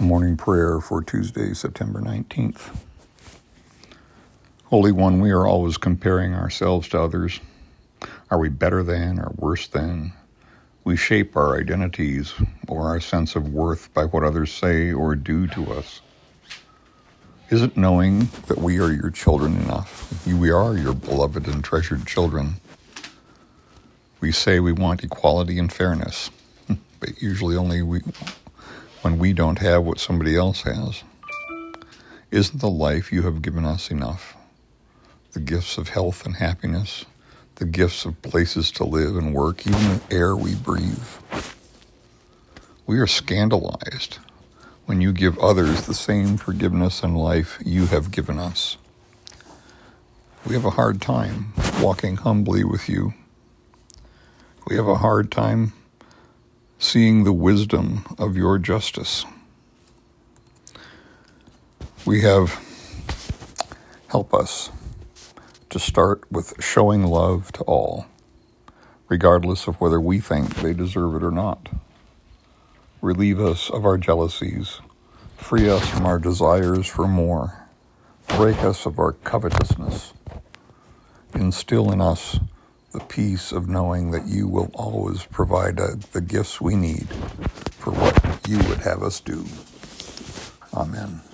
Morning prayer for Tuesday, September 19th. Holy One, we are always comparing ourselves to others. Are we better than or worse than? We shape our identities or our sense of worth by what others say or do to us. Isn't knowing that we are your children enough? We are your beloved and treasured children. We say we want equality and fairness, but usually only when we don't have what somebody else has. Isn't the life you have given us enough? The gifts of health and happiness, the gifts of places to live and work, even the air we breathe. We are scandalized when you give others the same forgiveness and life you have given us. We have a hard time walking humbly with you. We have a hard time seeing the wisdom of your justice. Help us to start with showing love to all, regardless of whether we think they deserve it or not. Relieve us of our jealousies, free us from our desires for more, break us of our covetousness, instill in us the peace of knowing that you will always provide the gifts we need for what you would have us do. Amen.